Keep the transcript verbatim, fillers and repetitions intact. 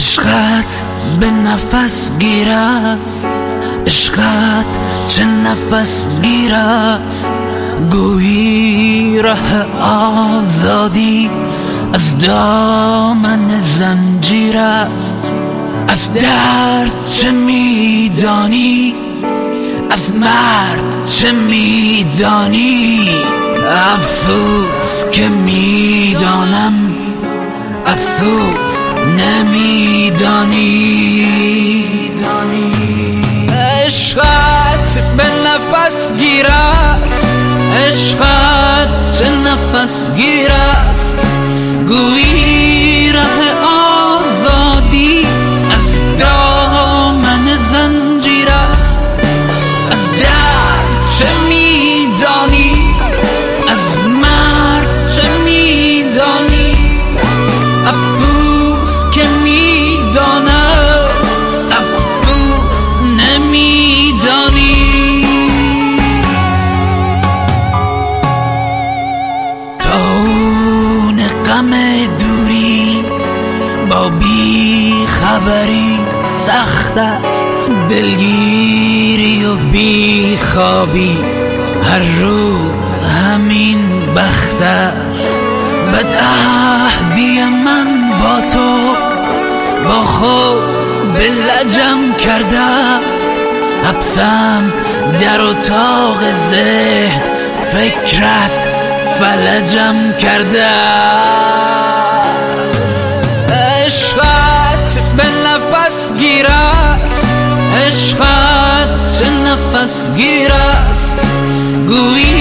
عشقت به نفس گیر است، عشقت چه نفس گیر است. گویی ره آزادی از دامن زنجیر است. از درد چه میدانی، از مرد چه میدانی. افسوس که میدانم، افسوس نمیدانی. عشقت به نفس گیر است، عشقت چه نفس گیر است. گویی ره آزادی از دامن زنجیر است. از درد چه میدانی، از مرد چه میدانی. افسوس که میدانم، افسوس نمیدانی. تاون غم دوری با بی خبری سخت است. دلگیری و بی خوابی هر روز همین بخت است. بدعهدی من با تو با خود به لجم کرده است. حبسم در اتاق ذهن، فکرت فلجم کرده است. عشقت به نفس گیر است، عشقت چه نفس گیر است. گویی